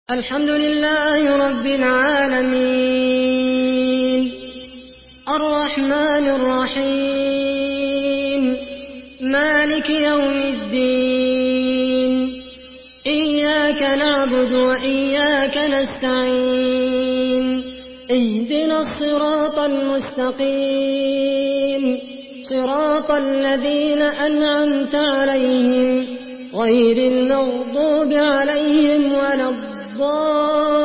الحمد لله رب العالمين الرحمن الرحيم مالك يوم الدين إياك نعبد وإياك نستعين اهدنا الصراط المستقيم صراط الذين أنعمت عليهم غير المغضوب عليهم ولا الضالين